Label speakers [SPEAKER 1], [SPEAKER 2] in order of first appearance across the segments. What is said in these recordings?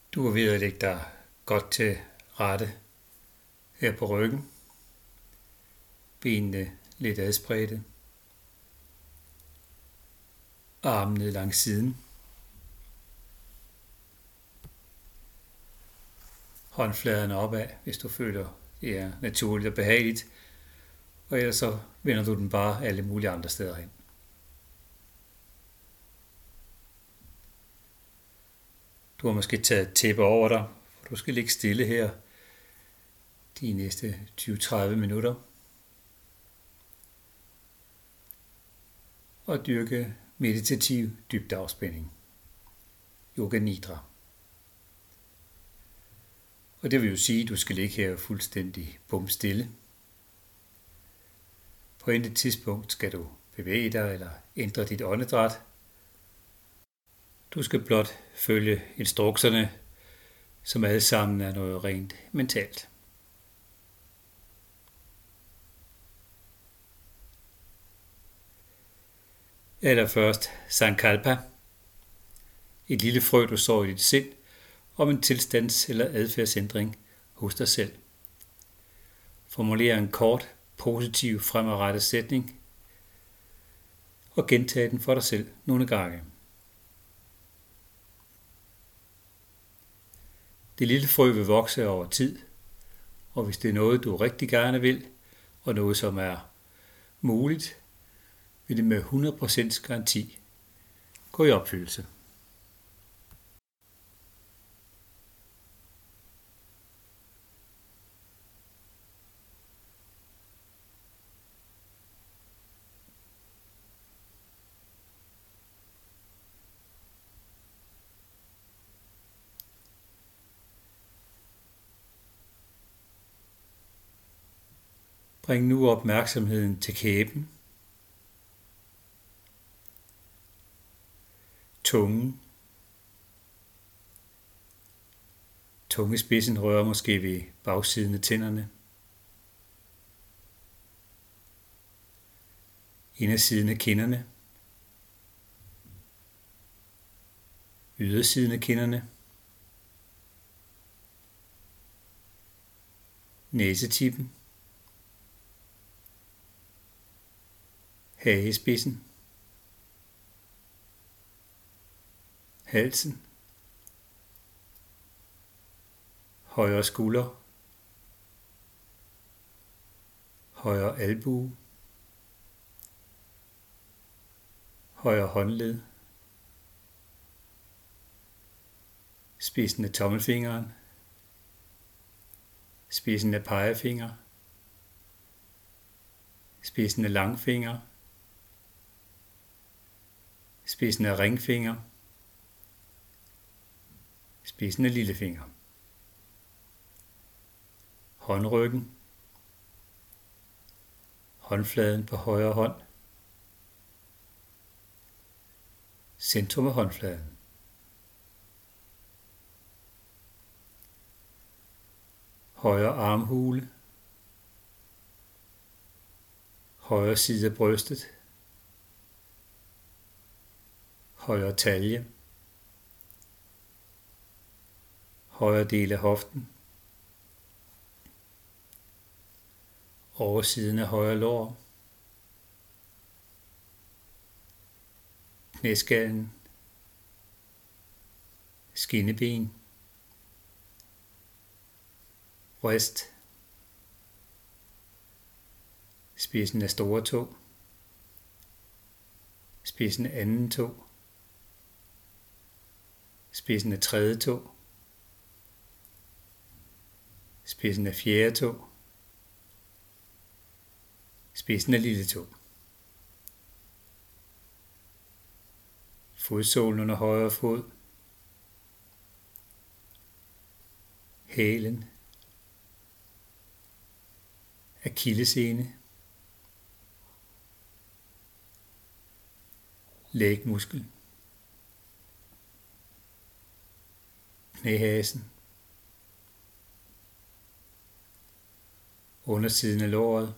[SPEAKER 1] Du er ved at lægge dig godt til rette her på ryggen. Benene lidt adspredte. Armene langs siden. Håndfladerne opad, hvis du føler, det er naturligt og behageligt. Og ellers så vender du den bare alle mulige andre steder hen. Du har måske taget et tæppe over dig, for du skal ligge stille her de næste 20-30 minutter. Og dyrke meditativ dybdeafspænding. Yoga Nidra. Og det vil jo sige, at du skal ligge her fuldstændig bumstille. På intet tidspunkt skal du bevæge dig eller ændre dit åndedræt. Du skal blot følge instrukserne, som alle sammen er noget rent mentalt. Allerførst Sankalpa, et lille frø, du sår i dit sind, om en tilstands- eller adfærdsændring hos dig selv. Formuler en kort, positiv, fremadrettet sætning, og gentag den for dig selv nogle gange. Det lille frø vil vokse over tid, og hvis det er noget, du rigtig gerne vil, og noget, som er muligt, vil det med 100% garanti gå i opfyldelse. Bring nu opmærksomheden til kæben, tungen. Tungespidsen rører måske ved bagsiden af tænderne. Indersiden af kinderne. Ydersiden af kinderne. Næsetippen. Hagespidsen. Halsen. Højre skulder. Højre albue. Højre håndled. Spidsen af tommelfingeren. Spidsen af pegefinger. Spidsen af langfinger. Spidsen af ringfinger. Spidsen af lillefinger. Håndryggen. Håndfladen på højre hånd. Centrum af håndfladen. Højre armhule. Højre side af brystet. Højre talje. Højre del af hoften. Oversiden af højre lår. Knæskallen. Skinneben. Vrist. Spidsen af store tå. Spidsen af anden tå. Spidsen af tredje tå. Spidsen af fjerde tå. Spidsen af lille tå. Fodsålen under højre fod. Hælen. Akillessene. Lægmuskel. Knæhasen. Undersiden af låret.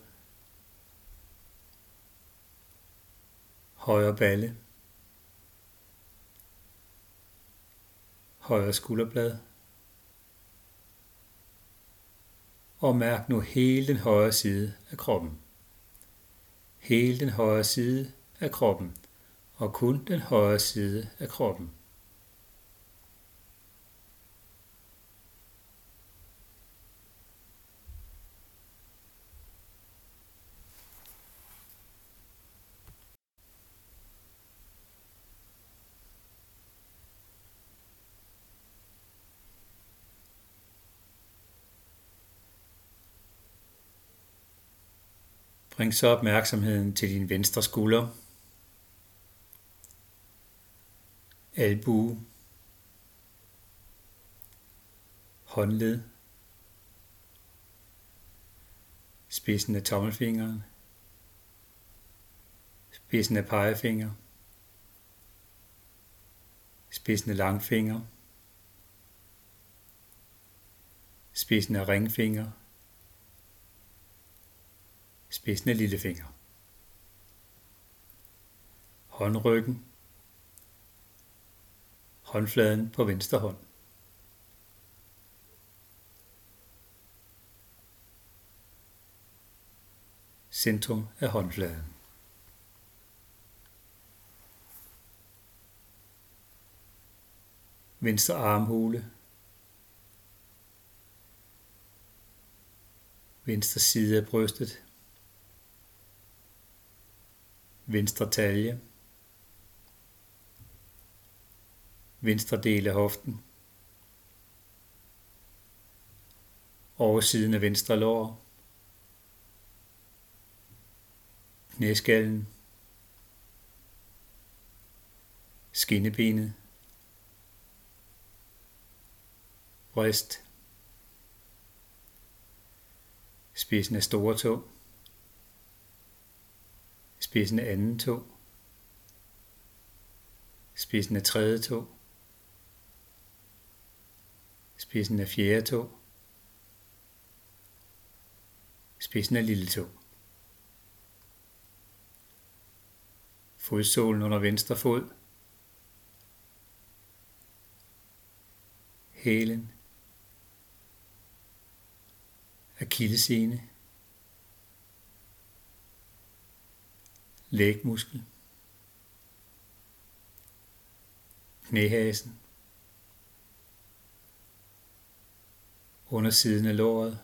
[SPEAKER 1] Højre balle. højre skulderblad, Og mærk nu hele den højre side af kroppen. Hele den højre side af kroppen, og kun den højre side af kroppen. Bring så opmærksomheden til din venstre skulder, albue, håndled, spidsen af tommelfingeren, spidsen af pegefinger, spidsen af langfinger, spidsen af ringfinger, spidsen af lillefinger, håndryggen, håndfladen på venstre hånd. Centrum af håndfladen. Venstre armhule, venstre side af brystet, venstre talje, venstre del af hoften, oversiden af venstre lår, knæskallen, skinnebenet, bryst, spidsen af store tå, spidsen af anden tå, spidsen af tredje tå, spidsen af fjerde tå, spidsen af lille tå. Fodsålen under venstre fod, hælen, akillessene, lægmuskel, knæhasen, undersiden af låret,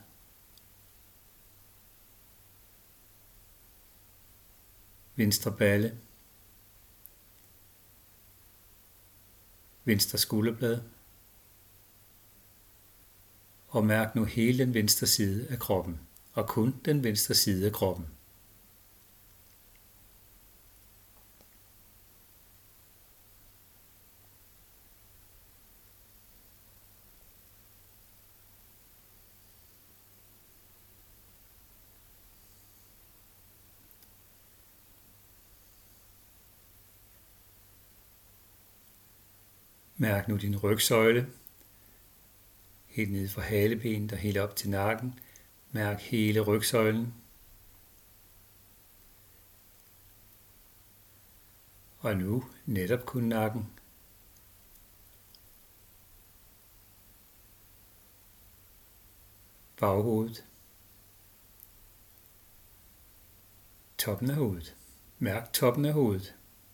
[SPEAKER 1] venstre balle, venstre skulderblad, og mærk nu hele den venstre side af kroppen, og kun den venstre side af kroppen. Mærk nu din rygsøjle, helt ned fra halebenet og helt op til nakken. Mærk hele rygsøjlen. Og nu netop kun nakken. Baghovedet. Toppen af hovedet. Mærk toppen af hovedet.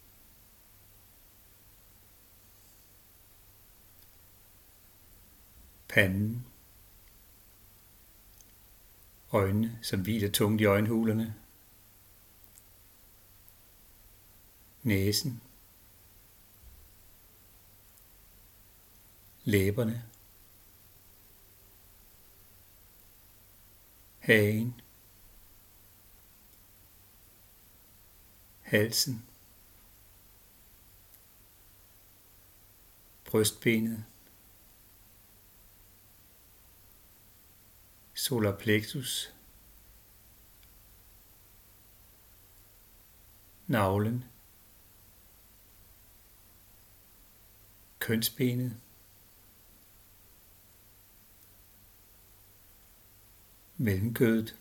[SPEAKER 1] Panden, øjnene, som hviler tungt i øjenhulerne, næsen, læberne, hagen, halsen, brystbenet, solar plexus, navlen, kønsbenet, mellemkødet,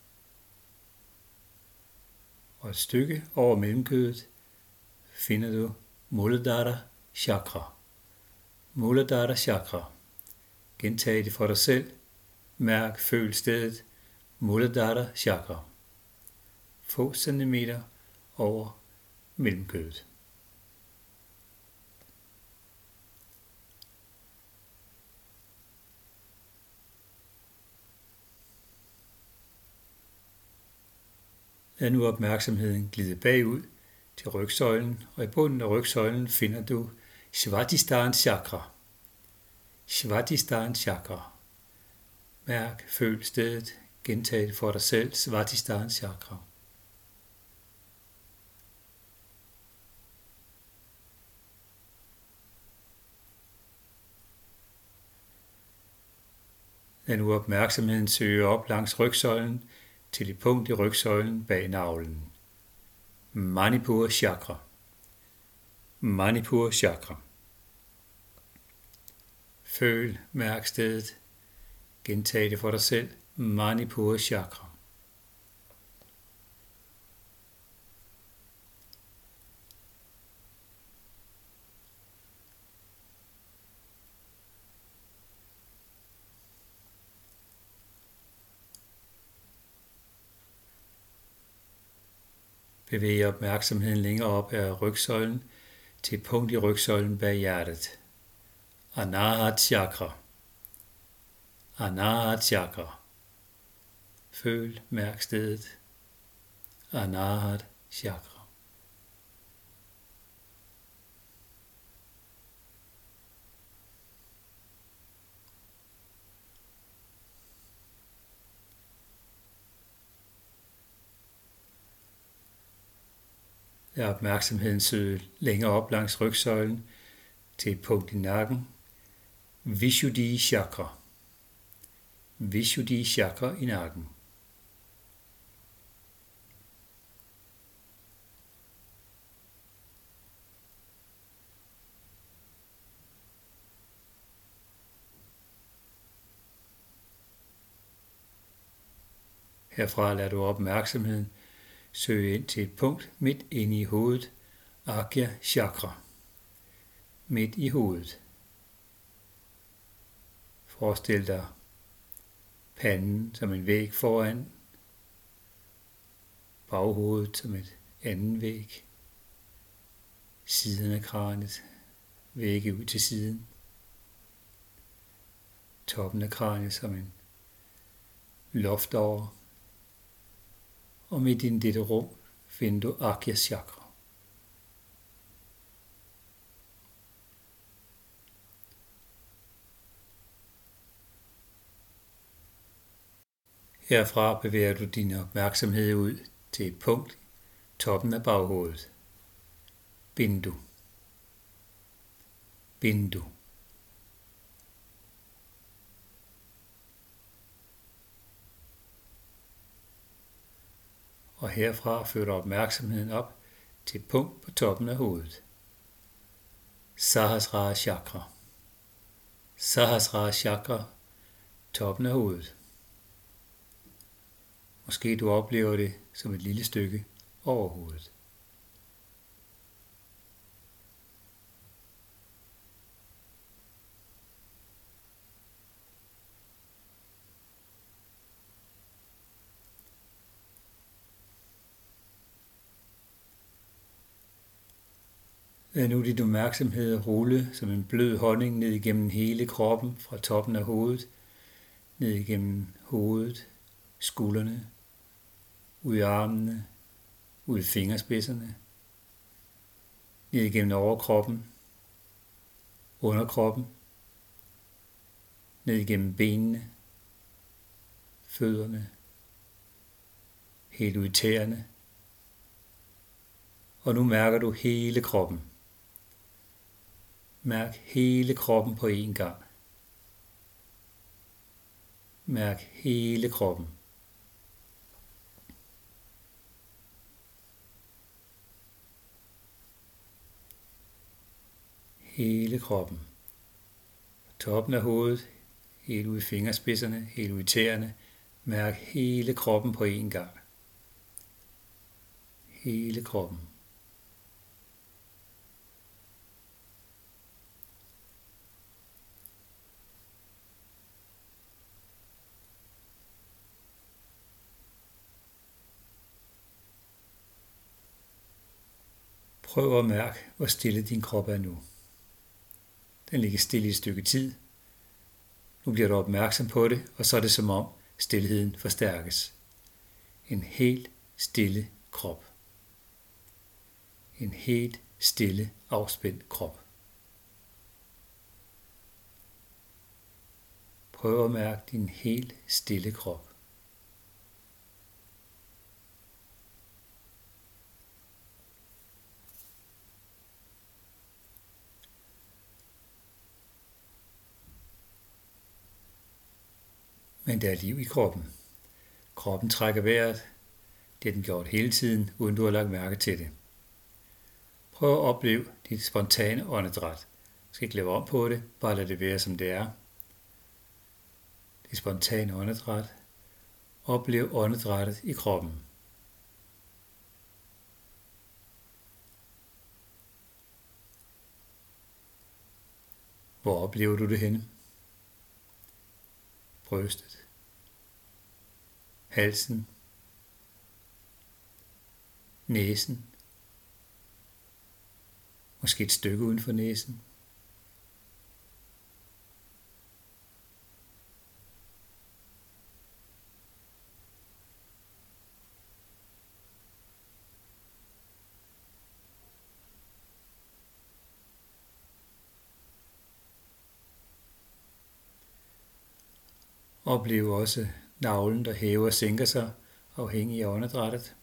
[SPEAKER 1] og et stykke over mellemkødet finder du Muladhara chakra. Muladhara chakra. Gentag det for dig selv. Mærk, føl stedet Muladhara chakra. Få centimeter over mellemkødet. Lad nu opmærksomheden glide bagud til rygsøjlen, og i bunden af rygsøjlen finder du Svadhisthana chakra. Svadhisthana chakra. Mærk, føl stedet, gentag det for dig selv, Svadhisthana chakra. Lad nu opmærksomheden søge op langs rygsøjlen til et punkt i rygsøjlen bag navlen. Manipur chakra. Manipur chakra. Føl, mærk stedet. Gentag det for dig selv. Manipur chakra. Bevæg opmærksomheden længere op af rygsøjlen til et punkt i rygsøjlen bag hjertet. Anahata chakra. Anahata chakra. Føl, mærk stedet. Anahata chakra. Lad opmærksomheden søge længere op langs rygsøjlen til et punkt i nakken. Vishuddhi chakra. Vishuddhi chakra i nakken. Herfra lader du opmærksomheden søge ind til et punkt midt inde i hovedet, Ajna chakra. Midt i hovedet. Forestil dig panden som en væg foran, baghovedet som et anden væg, siden af kraniet, vægge ud til siden, toppen af kraniet som en loft over, og midt i dette rum finder du Ajna chakra. Herfra bevæger du din opmærksomhed ud til et punkt, toppen af baghovedet. Bindu. Bindu. Og herfra fører du opmærksomheden op til et punkt på toppen af hovedet. Sahasrara chakra. Sahasrara chakra, toppen af hovedet. Måske du oplever det som et lille stykke over hovedet. Lad nu din opmærksomhed rulle som en blød honning ned igennem hele kroppen, fra toppen af hovedet, ned igennem hovedet, skuldrene, ud i armene, ud i fingerspidserne, ned igennem overkroppen, underkroppen, ned igennem benene, fødderne, helt ud i tæerne. Og nu mærker du hele kroppen. Mærk hele kroppen på én gang. Mærk hele kroppen. Hele kroppen. Toppen af hovedet, helt ud i fingerspidserne, helt ud i tæerne. Mærk hele kroppen på én gang. Hele kroppen. Prøv at mærke, hvor stille din krop er nu. Den ligger stille i et stykke tid. Nu bliver du opmærksom på det, og så er det som om stilheden forstærkes. En helt stille krop. En helt stille, afspændt krop. Prøv at mærke din helt stille krop. Men der er liv i kroppen. Kroppen trækker vejret. Det har den gjort hele tiden, uden du har lagt mærke til det. Prøv at opleve dit spontane åndedræt. Du skal ikke lave om på det, bare lad det være som det er. Det spontane åndedræt. Oplev åndedrættet i kroppen. Hvor oplever du det henne? Brystet, halsen, næsen, måske et stykke uden for næsen. Oplev også navlen, der hæver og sænker sig, afhængig af åndedrættet.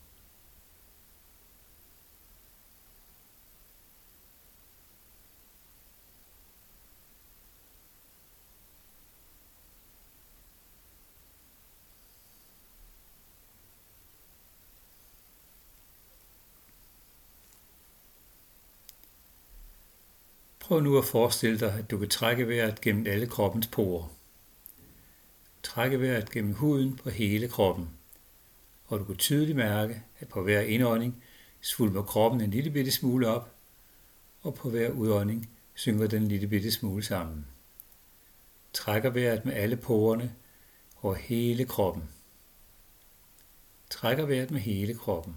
[SPEAKER 1] Prøv nu at forestille dig, at du kan trække vejret gennem alle kroppens porer. Trække vejret gennem huden på hele kroppen, og du kan tydeligt mærke, at på hver indånding svulmer kroppen en lille bitte smule op, og på hver udånding synker den en lille bitte smule sammen. Trækker vejret med alle porerne over hele kroppen. Trækker vejret med hele kroppen.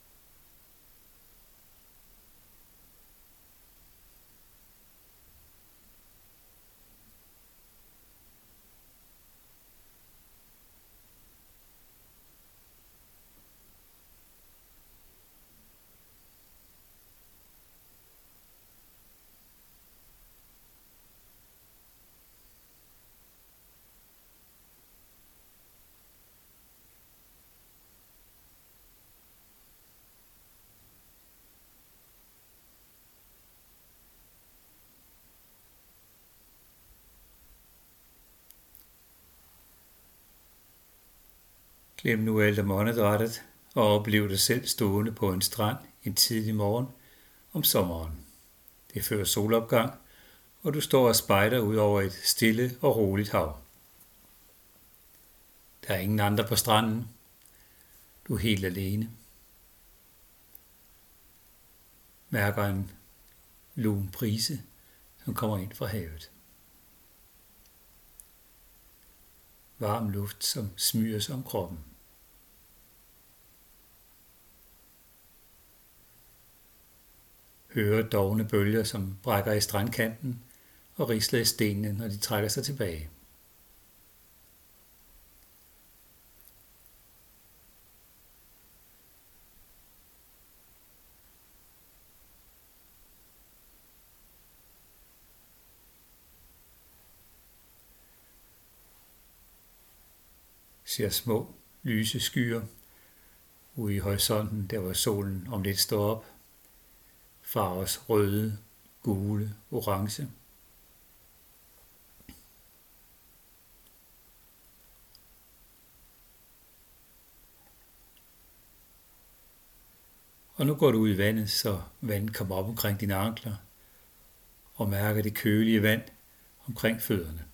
[SPEAKER 1] Glem nu alt om åndedrættet og oplev dig selv stående på en strand en tidlig morgen om sommeren. Det er før solopgang, og du står og spejder ud over et stille og roligt hav. Der er ingen andre på stranden. Du er helt alene. Mærker en lun brise, som kommer ind fra havet. Varm luft, som smyger sig om kroppen. Hører dovne bølger, som brækker i strandkanten og risler i stenene, når de trækker sig tilbage. Ser små, lyse skyer ude i horisonten, der hvor solen om lidt står op. Farves røde, gule, orange. Og nu går du ud i vandet, så vandet kommer op omkring dine ankler og mærker det kølige vand omkring fødderne.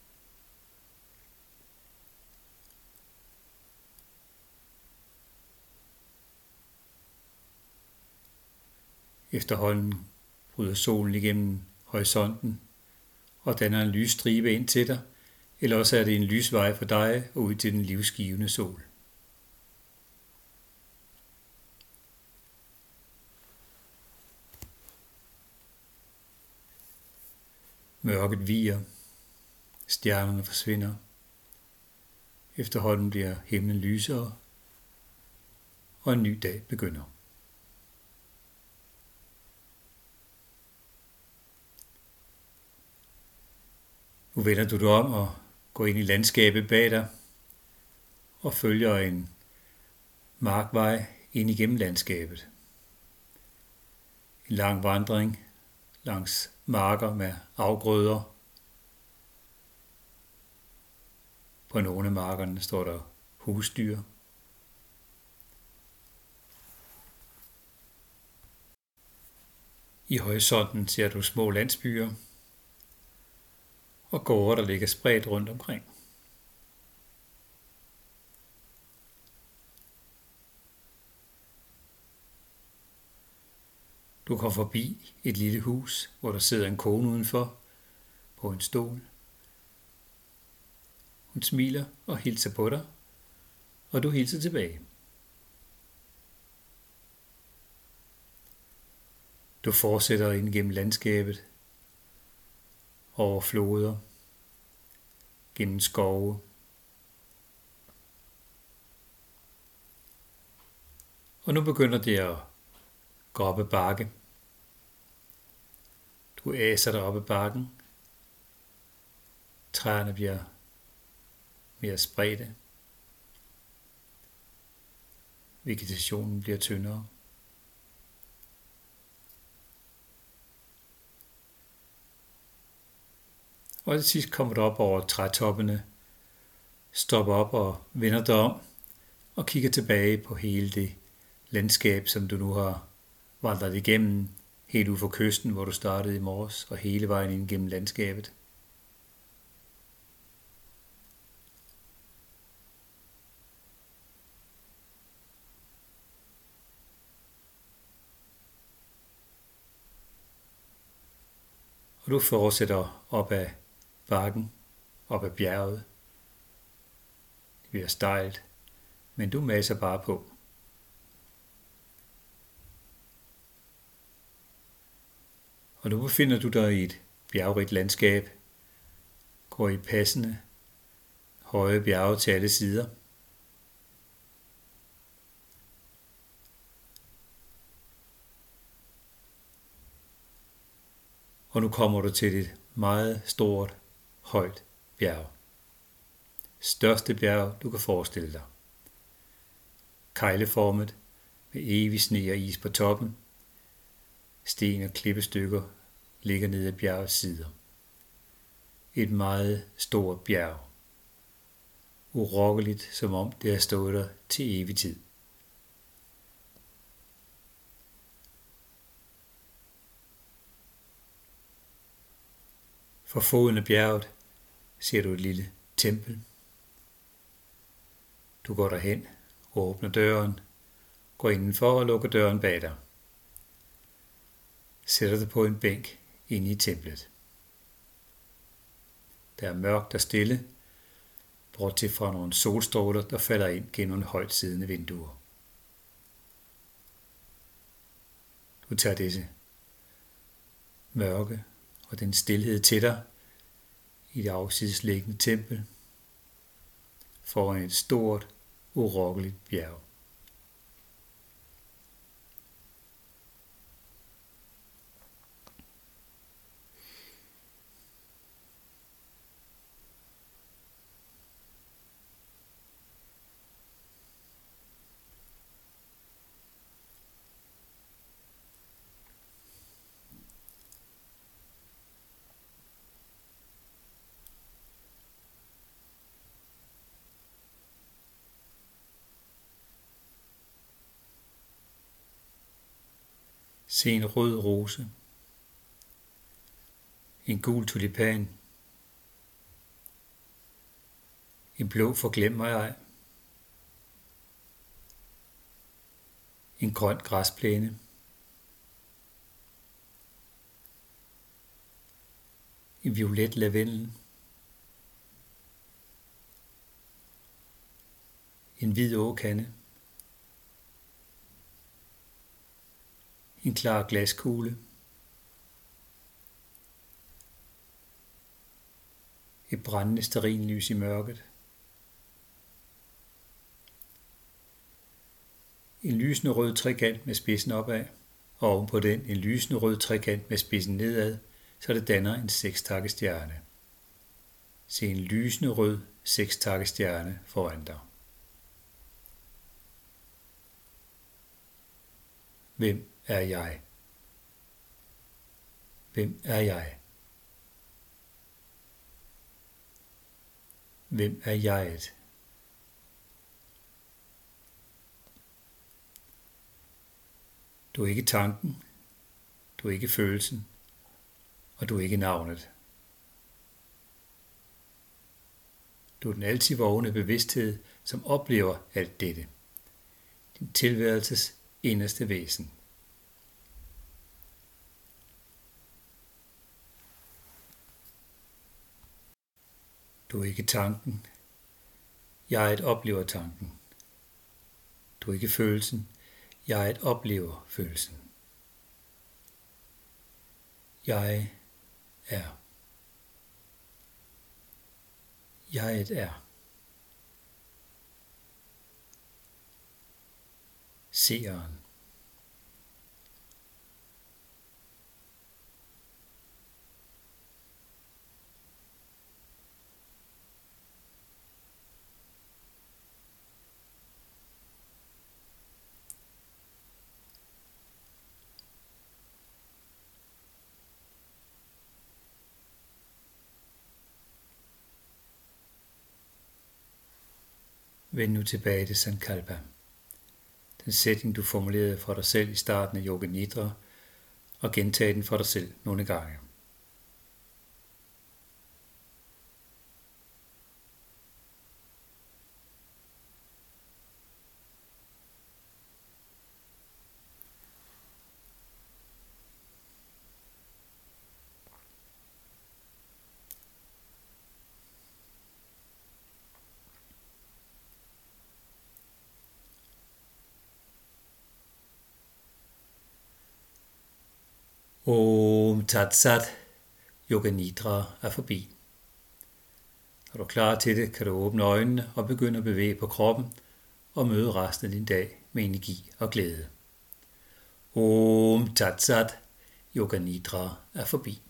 [SPEAKER 1] Efterhånden bryder solen igennem horisonten og danner en lysstribe ind til dig, eller også er det en lysvej for dig og ud til den livsgivende sol. Mørket viger, stjernerne forsvinder. Efterhånden bliver himlen lysere, og en ny dag begynder. Nu vender du dig om og går ind i landskabet bag dig og følger en markvej ind igennem landskabet. En lang vandring langs marker med afgrøder. På nogle af markerne står der husdyr. I horisonten ser du små landsbyer og gårde, der ligger spredt rundt omkring. Du kommer forbi et lille hus, hvor der sidder en kone udenfor på en stol. Hun smiler og hilser på dig, og du hilser tilbage. Du fortsætter ind gennem landskabet, over floder, gennem skove. Og nu begynder det at gå op ad bakke. Du æser dig op ad bakken. Træerne bliver mere spredte. Vegetationen bliver tyndere. Og til sidst kommer du op over trætoppene, stopper op og vender dig om og kigger tilbage på hele det landskab, som du nu har vandret igennem, helt ud for kysten, hvor du startede i morges, og hele vejen ind gennem landskabet. Og du fortsætter op ad bakken, op ad bjerget. Det bliver stejlt, men du masser bare på. Og nu befinder du dig i et bjergrigt landskab, går i passende høje bjerge til alle sider. Og nu kommer du til et meget stort, højt bjerg. Største bjerg, du kan forestille dig. Kegleformet, med evig sne og is på toppen. Sten og klippestykker ligger ned ad bjergets sider. Et meget stort bjerg. Urokkeligt, som om det har stået der til evig tid. For foden af bjerget ser du et lille tempel. Du går derhen, åbner døren, går indenfor og lukker døren bag dig. Sætter dig på en bænk inde i templet. Der er mørkt og stille, bortset fra nogle solstråler, der falder ind gennem nogle højt siddende vinduer. Du tager disse mørke og den stilhed til dig i det afsidesliggende tempel foran et stort, urokkeligt bjerg. Se en rød rose, en gul tulipan, en blå forglem mig ej, en grøn græsplæne, en violet lavendel, en hvid åkande, en klar glaskugle, Et brændende stearinlys i mørket. En lysende rød trekant med spidsen opad, og ovenpå den en lysende rød trekant med spidsen nedad, så det danner en sekstakket stjerne. Se en lysende rød sekstakket stjerne foran dig. Hvem er jeg? Hvem er jeg? Hvem er jeget? Du er ikke tanken, du er ikke følelsen, og du er ikke navnet. Du er den altid vågne bevidsthed, som oplever alt dette. Din tilværelses inderste væsen. Du er ikke tanken. Jeget oplever tanken. Du er ikke følelsen. Jeget oplever følelsen. Jeg er. Jeget er. Seeren. Vend nu tilbage til Sankalpa. Den sætning, du formulerede for dig selv i starten af Yoga Nidra, og gentag den for dig selv nogle gange. Om Tat Sat. Yoga Nidra er forbi. Når du er klar til det, kan du åbne øjnene og begynde at bevæge på kroppen og møde resten af din dag med energi og glæde. Om Tat Sat. Yoga Nidra er forbi.